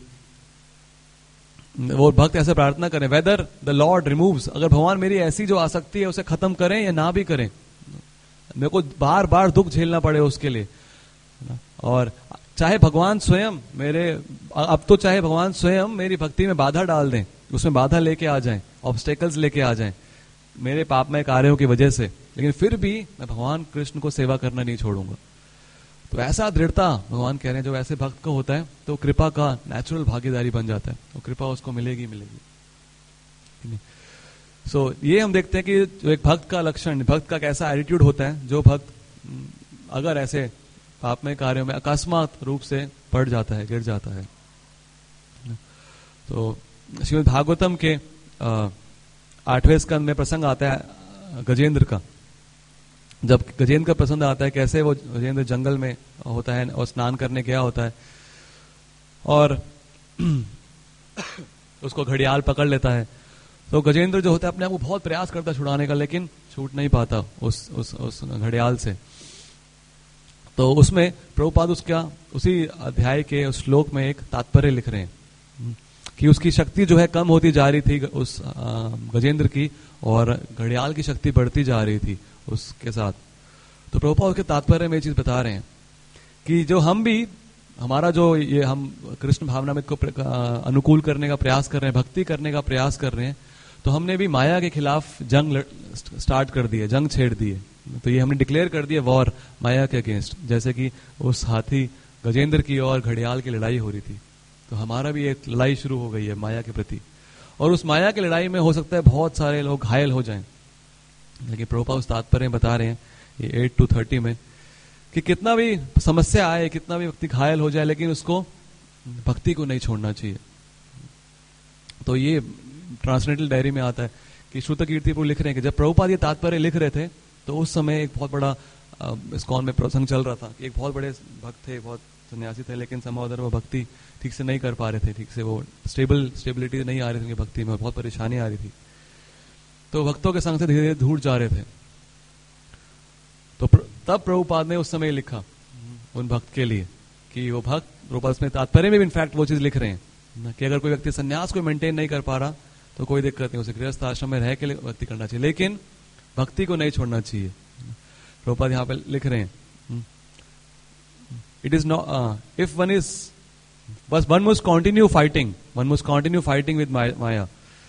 वो भक्त ऐसे प्रार्थना करें, वेदर द लॉर्ड रिमूव्स, अगर भगवान मेरी ऐसी जो आसक्ति है उसे खत्म करें या ना भी करें, मेरे को बार बार दुख झेलना पड़े उसके लिए, और चाहे भगवान स्वयं अब तो चाहे भगवान स्वयं मेरी भक्ति में बाधा डाल दें, उसमें बाधा लेके आ जाएं, ऑब्स्टेकल्स लेके आ जाएं मेरे पापमय कार्यों की वजह से, लेकिन फिर भी मैं भगवान कृष्ण को सेवा करना नहीं छोड़ूंगा। तो ऐसा दृढ़ता भगवान कह रहे हैं जो ऐसे भक्त को होता है तो कृपा का नेचुरल भागीदारी बन जाता है, तो कृपा उसको मिलेगी। ये हम देखते हैं कि जो एक भक्त का लक्षण, भक्त का कैसा एटीट्यूड होता है, जो भक्त अगर ऐसे पापमय कार्यों में अकस्मात रूप से पड़ जाता है, गिर जाता है। तो श्रीमद् भागवतम के 8वें स्कंद में प्रसंग आता है गजेंद्र का। जब गजेंद्र का प्रसंग आता है, कैसे वो गजेंद्र जंगल में होता है और स्नान करने गया होता है और उसको घड़ियाल पकड़ लेता है। तो गजेंद्र जो होता है अपने आप को बहुत प्रयास करता है छुड़ाने का, लेकिन छूट नहीं पाता उस घड़ियाल से। तो उसमें प्रभुपाद उसका उसी अध्याय के उस श्लोक में एक तात्पर्य लिख रहे हैं कि उसकी शक्ति जो है कम होती जा रही थी उस गजेंद्र की, और घड़ियाल की शक्ति बढ़ती जा रही थी उसके साथ। तो प्रभुपाद उसके तात्पर्य में ये चीज बता रहे हैं कि जो हम भी, हमारा जो ये हम कृष्ण भावनामृत को अनुकूल करने का प्रयास कर रहे हैं, भक्ति करने का प्रयास कर रहे हैं, तो हमने भी माया के खिलाफ जंग स्टार्ट कर दी है, जंग छेड़ दी है। तो ये हमने डिक्लेयर कर दिया वॉर माया के अगेंस्ट, जैसे कि उस हाथी गजेंद्र की और घड़ियाल की लड़ाई हो रही थी। तो हमारा भी एक लड़ाई शुरू हो गई है माया के प्रति, और उस माया की लड़ाई में हो सकता है बहुत सारे लोग घायल हो जाएं। लेकिन प्रभुपाद उस तात्पर्य बता रहे हैं ये 8-30 में कि कितना भी समस्या आए, कितना भी व्यक्ति घायल हो जाए, लेकिन उसको भक्ति को नहीं छोड़ना चाहिए। तो ये ट्रांसलेंटल डायरी में आता है कि श्रुत कीर्तिपुर लिख रहे हैं कि जब प्रभुपाद ये तात्पर्य लिख रहे थे तो उस समय एक बहुत बड़ा इस्कॉन में प्रसंग चल रहा था कि एक बहुत बड़े भक्त थे, बहुत सन्यासी थे, लेकिन समोदर वो भक्ति ठीक से नहीं कर पा रहे थे, ठीक से वो स्टेबिलिटी नहीं आ रही थी उनकी भक्ति में, बहुत परेशानी आ रही थी। तो भक्तों के संग से धीरे धीरे दूर जा रहे थे। तो तब प्रभुपाद ने उस समय लिखा उन भक्त के लिए कि वो भक्त, प्रभुपाद में तात्पर्य में भी इनफैक्ट वो चीज लिख रहे हैं कि अगर कोई व्यक्ति संन्यास को मेंटेन नहीं कर पा रहा तो कोई दिक्कत नहीं, उसे गृहस्थ आश्रम में रह के भक्ति करना चाहिए, लेकिन भक्ति को नहीं छोड़ना चाहिए। प्रभुपाद यहाँ पे लिख रहे हैं it is not if one is बस one must continue fighting with maya.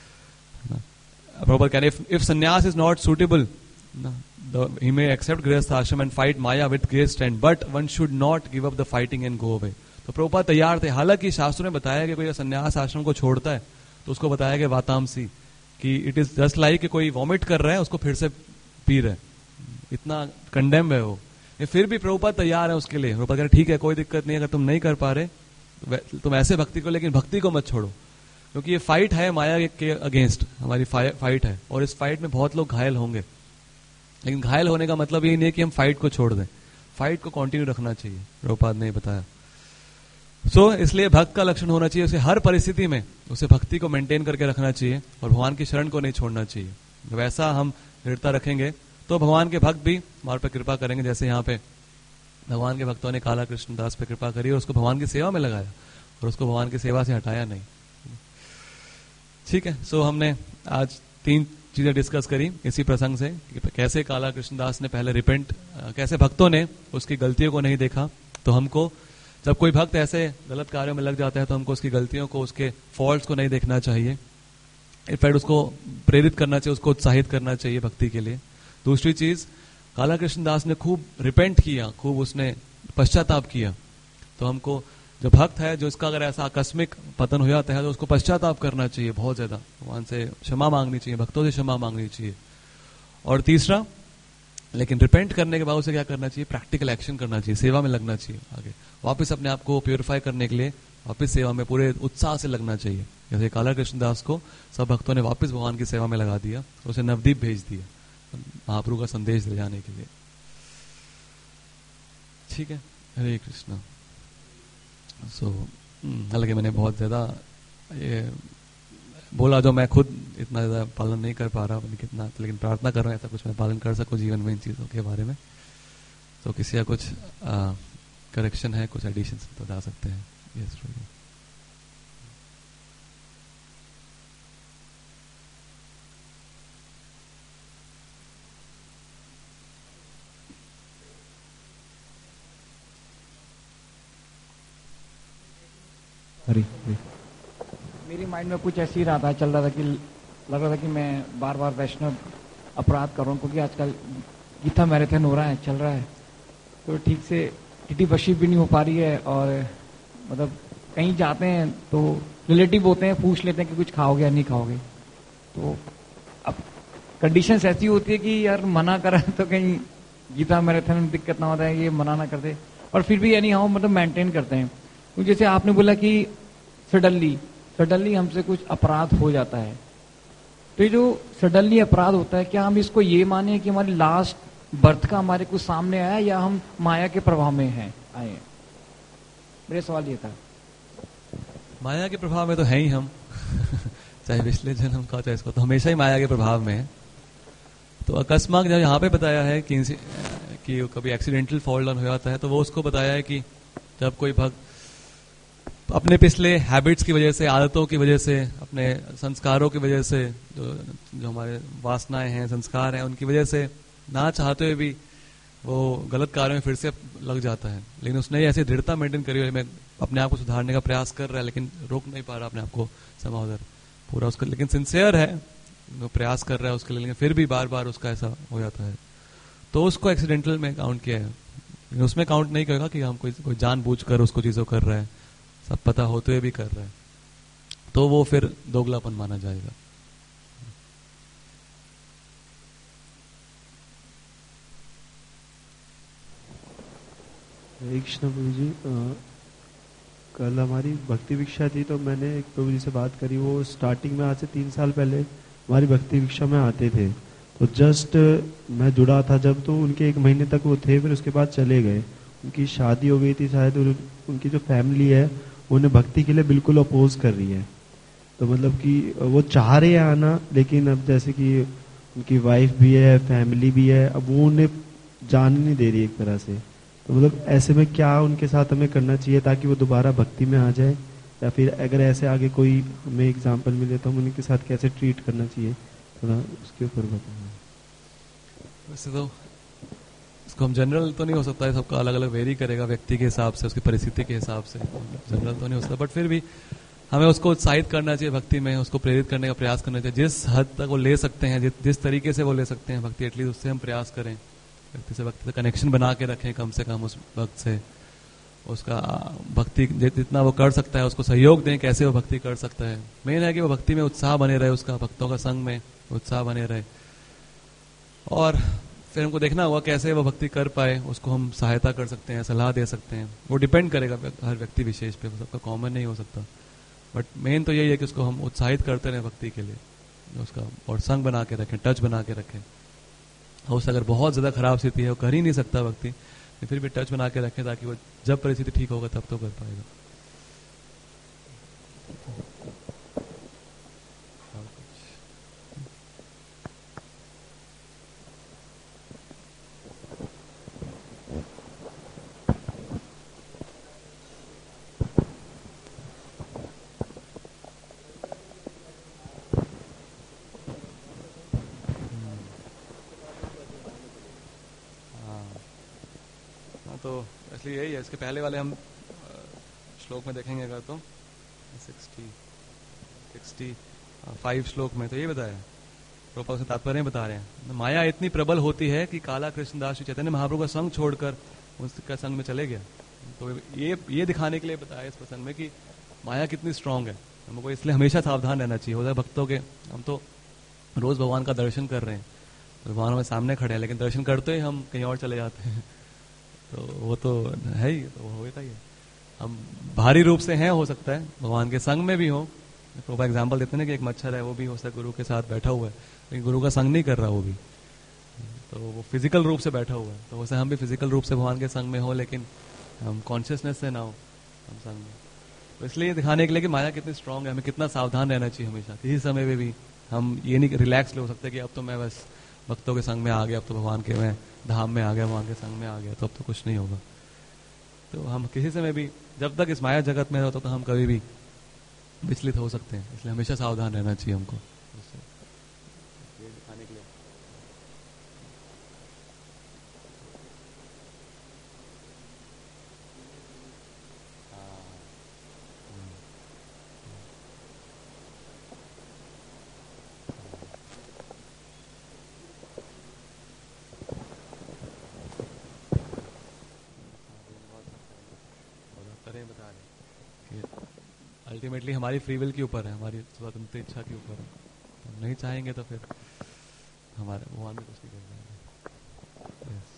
Prabhupada can, if sannyas is not suitable, he may accept grihastha ashram and fight maya with great strength, but one should not give up the fighting and go away. तो प्रभुपाद तैयार थे। हालांकि शास्त्रों में बताया कि कोई संन्यास आश्रम को छोड़ता है तो उसको बताया गया वातामसी कि इट इज जस्ट लाइक कि कोई वॉमिट कर रहा है उसको फिर से पी रहा है, इतना कंडेम है वो। फिर भी प्रभुपाद तैयार है उसके लिए। प्रभुपाद कह रहे ठीक है, कोई दिक्कत नहीं, अगर तुम नहीं कर पा रहे तुम ऐसे भक्ति को, लेकिन भक्ति को मत छोड़ो, क्योंकि ये फाइट है माया के अगेंस्ट, हमारी फाइट है, और इस फाइट में बहुत लोग घायल होंगे। लेकिन घायल होने का मतलब ये नहीं है कि हम फाइट को छोड़ दें, फाइट को कंटिन्यू रखना चाहिए, प्रभुपाद ने बताया। इसलिए भक्त का लक्षण होना चाहिए, उसे हर परिस्थिति में उसे भक्ति को मेंटेन करके रखना चाहिए और भगवान की शरण को नहीं छोड़ना चाहिए। वैसा हम दृढ़ता रखेंगे तो भगवान के भक्त भी हमारे पर कृपा करेंगे। जैसे यहाँ पे भगवान के भक्तों ने काला कृष्ण दास पे कृपा करी और उसको भगवान की सेवा में लगाया और उसको भगवान की सेवा से हटाया नहीं। ठीक है, हमने आज 3 चीजें डिस्कस करी इसी प्रसंग से कि कैसे काला कृष्णदास ने पहले रिपेंट, कैसे भक्तों ने उसकी गलतियों को नहीं देखा। तो हमको जब कोई भक्त ऐसे गलत कार्यों में लग जाता है तो हमको उसकी गलतियों को, उसके फॉल्ट्स को नहीं देखना चाहिए, इनफैक्ट उसको प्रेरित करना चाहिए, उसको उत्साहित करना चाहिए भक्ति के लिए। दूसरी चीज, काला कृष्णदास ने खूब रिपेंट किया, खूब उसने पश्चाताप किया। तो हमको जो भक्त है, जो इसका अगर ऐसा आकस्मिक पतन हो जाता है तो उसको पश्चाताप करना चाहिए, बहुत ज्यादा भगवान से क्षमा मांगनी चाहिए, भक्तों से क्षमा मांगनी चाहिए। और तीसरा, लेकिन रिपेंट करने के बाद उसे क्या करना चाहिए, प्रैक्टिकल एक्शन करना चाहिए, सेवा में लगना चाहिए, आगे वापस अपने आप को प्योरीफाई करने के लिए वापस सेवा में पूरे उत्साह से लगना चाहिए। जैसे काला कृष्णदास को सब भक्तों ने वापस भगवान की सेवा में लगा दिया, उसे नवदीप भेज दिया महाप्रभु का संदेश ले जाने के लिए। ठीक है, हरे कृष्णा। हालांकि मैंने बहुत ज्यादा ये बोला जो मैं खुद इतना ज्यादा पालन नहीं कर पा रहा हूँ, लेकिन प्रार्थना कर रहा हूँ ऐसा कुछ मैं पालन कर सकूं जीवन में इन चीजों के बारे में। तो किसी का कुछ करेक्शन है, कुछ एडिशन तो बता सकते हैं। यस हरी मेरी माइंड में कुछ ऐसे ही रहा था, चल रहा था कि लग रहा था कि मैं बार बार वैष्णव अपराध कर रहा हूँ, क्योंकि आजकल गीता मैराथन हो रहा है, चल रहा है, तो ठीक से टिटी वर्शिप भी नहीं हो पा रही है। और मतलब कहीं जाते हैं तो रिलेटिव होते हैं, पूछ लेते हैं कि कुछ खाओगे या नहीं खाओगे, तो अब कंडीशंस ऐसी होती है कि यार मना करा तो कहीं गीता मैराथन में दिक्कत ना होता है, ये मना ना कर दे, और फिर भी यानी हम मतलब मेंटेन करते हैं। तो जैसे आपने बोला कि सडनली हमसे कुछ अपराध हो जाता है, तो ये जो सडनली अपराध होता है, क्या हम इसको ये माने कि हमारी लास्ट बर्थ का हमारे कुछ सामने आया, या हम माया के प्रभाव में हैं आए हैं? मेरा सवाल ये था। माया के प्रभाव में तो है ही हम चाहे पिछले जन्म का चाहे इसको, तो हमेशा ही माया के प्रभाव में है। तो अकस्मात जब यहाँ पे बताया है कि कभी एक्सीडेंटल फॉल डाउन हो जाता है, तो वो उसको बताया है कि जब कोई भक्त अपने पिछले हैबिट्स की वजह से, आदतों की वजह से, अपने संस्कारों की वजह से, जो हमारे वासनाएं हैं, संस्कार हैं, उनकी वजह से ना चाहते हुए भी वो गलत कार्यों में फिर से लग जाता है। लेकिन उसने ऐसी दृढ़ता मेंटेन करी हुई, मैं अपने आप को सुधारने का प्रयास कर रहा है, लेकिन रोक नहीं पा रहा अपने आप को समाउदर पूरा उसका, लेकिन सिंसियर है, वो प्रयास कर रहा है उसके लिए, लेकिन फिर भी बार बार उसका ऐसा हो जाता है, तो उसको एक्सीडेंटल में काउंट किया है। उसमें काउंट नहीं करेगा कि हम कोई जानबूझकर उसको चीजों कर रहे हैं, सब पता होते हुए भी कर रहे हैं, तो वो फिर दोगलापन माना जाएगा। कृष्ण प्रभु जी, कल हमारी भक्ति भिक्षा थी, तो मैंने एक प्रभु जी से बात करी। वो स्टार्टिंग में आज से 3 साल पहले हमारी भक्ति भिक्षा में आते थे, तो जस्ट मैं जुड़ा था जब, तो उनके 1 महीने तक वो थे, फिर उसके बाद चले गए। उनकी शादी हो गई थी शायद, उनकी जो फैमिली है उन्हें भक्ति के लिए बिल्कुल अपोज कर रही है। तो मतलब कि वो चाह रहे हैं आना, लेकिन अब जैसे कि उनकी वाइफ भी है, फैमिली भी है, अब वो उन्हें जाने नहीं दे रही एक तरह से। तो मतलब ऐसे में क्या उनके साथ हमें करना चाहिए ताकि वो दोबारा भक्ति में आ जाए, या फिर अगर ऐसे आगे कोई हमें एग्जाम्पल मिले तो हम उनके साथ कैसे ट्रीट करना चाहिए, थोड़ा उसके ऊपर बताएं। वैसे तो इसको हम जनरल तो नहीं हो सकता है, सबका अलग अलग वेरी करेगा व्यक्ति के हिसाब से, उसकी परिस्थिति के हिसाब से, जनरल तो नहीं हो सकता, बट फिर भी हमें उसको उत्साहित करना चाहिए भक्ति में, उसको प्रेरित करने का प्रयास करना चाहिए जिस हद तक वो ले सकते हैं, जिस तरीके से वो ले सकते हैं भक्ति, एटलीस्ट उससे हम प्रयास करें, व्यक्ति से कनेक्शन बना के रखें कम से कम उस भक्त से, उसका भक्ति जितना वो कर सकता है उसको सहयोग दें, कैसे वो भक्ति कर सकता है। मेन है कि वो भक्ति में उत्साह बने रहे, उसका भक्तों का संग में उत्साह बने रहे, और फिर हमको देखना होगा कैसे वो भक्ति कर पाए, उसको हम सहायता कर सकते हैं, सलाह दे सकते हैं। वो डिपेंड करेगा हर व्यक्ति विशेष पे, सबका कॉमन नहीं हो सकता, बट मेन तो यही है कि उसको हम उत्साहित करते रहे भक्ति के लिए, उसका और संग बना के रखें, टच बना के रखें। और उससे अगर बहुत ज्यादा खराब स्थिति है, वो कर ही नहीं सकता भक्ति, तो फिर भी टच बना के रखें ताकि वो जब परिस्थिति ठीक होगा तब तो कर पाएगा। तो इसलिए यही है, इसके पहले वाले हम श्लोक में देखेंगे अगर तो 65 श्लोक में तो यही बताया, प्रभुपाद से तात्पर्य बता रहे हैं, माया इतनी प्रबल होती है कि काला कृष्णदास श्री चैतन्य महाप्रभु का संग छोड़कर उसका संग में चले गया। तो ये दिखाने के लिए बताया इस प्रसंग में कि माया कितनी स्ट्रांग है, हमको इसलिए हमेशा सावधान रहना चाहिए। होता है भक्तों के, हम तो रोज भगवान का दर्शन कर रहे हैं, भगवान हमारे सामने खड़े हैं, लेकिन दर्शन करते ही हम कहीं और चले जाते हैं, तो वो तो है ही, तो वो होता ही है। हम भारी रूप से हैं, हो सकता है भगवान के संग में भी हो, प्रभु एग्जाम्पल देते हैं कि एक मच्छर है, वो भी हो सकता है गुरु के साथ बैठा हुआ है, लेकिन गुरु का संग नहीं कर रहा वो भी, तो वो फिजिकल रूप से बैठा हुआ है। तो वैसे हम भी फिजिकल रूप से भगवान के संग में हो, लेकिन हम कॉन्शियसनेस से ना हो हम संग में। तो इसलिए दिखाने के लिए कि माया कितनी स्ट्रांग है, हमें कितना सावधान रहना चाहिए हमेशा, किसी समय में भी हम ये नहीं रिलैक्स हो सकते कि अब तो मैं बस भक्तों के संग में आ गया, अब तो भगवान के मैं धाम में आ गया, भगवान के संग में आ गया, तो अब तो कुछ नहीं होगा। तो हम किसी समय भी जब तक इस माया जगत में रहते तो हम कभी भी विचलित हो सकते हैं, इसलिए हमेशा सावधान रहना चाहिए हमको। अल्टीमेटली हमारी फ्री विल के ऊपर है, हमारी स्वतंत्र इच्छा के ऊपर है। हम नहीं चाहेंगे तो फिर हमारे भगवान भी कुछ नहीं कर रहे हैं। Yes.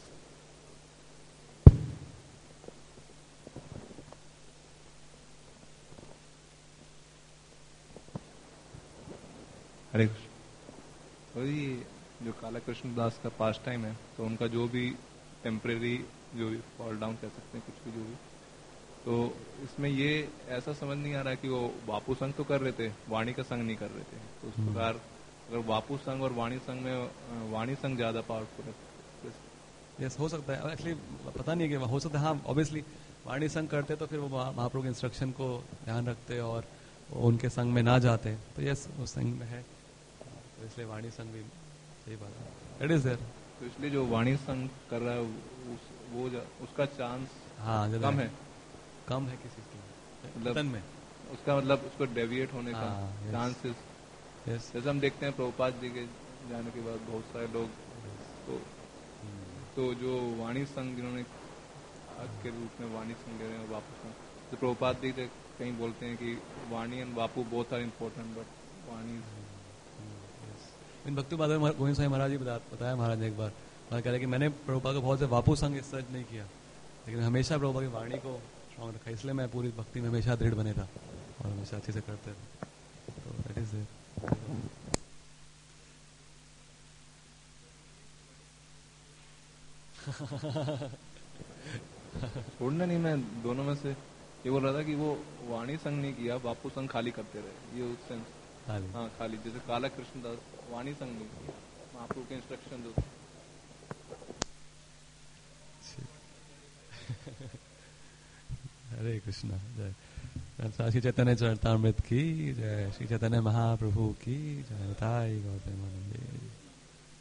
हरे कृष्ण। तो ये जो काला कृष्ण दास का पास टाइम है, तो उनका जो भी टेम्परेरी जो भी फॉल डाउन कह सकते हैं, कुछ भी जो भी, तो इसमें ये ऐसा समझ नहीं आ रहा है कि वो बापू संग तो कर रहे थे, वाणी का संग नहीं कर रहे थे। तो उस प्रकार अगर बापू संग और वाणी संग में वाणी संग ज्यादा पावरफुल है। यस, हो सकता है। एक्चुअली पता नहीं है कि हो सकता है। हाँ, ऑब्वियसली वाणी संग करते तो फिर वो महाप्रभु के इंस्ट्रक्शन को ध्यान रखते और उनके संग में ना जाते। तो यस, वो संग में है, तो इसलिए वाणी संग भी सही बात है। It is there. तो इसलिए जो वाणी संग कर रहा है उसका चांस कम है। कम है किसी के मतलब में, उसका मतलब उसको डेविएट होने का चांसेस। जैसे हम देखते हैं प्रभुपाद जी के जाने के बाद बहुत सारे लोग तो जो वाणी संघ जिन्होंने के रूप में वाणी संघ ले रहे हैं बापू संघ, तो प्रभुपाद जी कहीं बोलते हैं कि vani and vapu both are important but vani. इन भक्ति गोविंद स्वामी महाराज जी बताया महाराज ने एक बार, कह रहे कि मैंने प्रभुपाद को बहुत से बापू संघ सर्च नहीं किया, लेकिन हमेशा प्रभुपाद की वाणी को स्ट्रॉन्ग रखा, इसलिए मैं पूरी भक्ति में हमेशा दृढ़ बने रहा और हमेशा अच्छे से करते रहे। तो दैट इज इट। छोड़ना नहीं, मैं दोनों में से ये बोल रहा था कि वो वाणी संग नहीं किया, बापू संग खाली करते रहे, ये उस सेंस। हाँ, खाली जैसे काला कृष्णदास वाणी संग नहीं किया, महाप्रभु के इंस्ट्रक्शन दो। हरे कृष्णा। जय श्री चैतन्य चरितामृत की जय, श्री चैतन्य महाप्रभु की जय। गौतम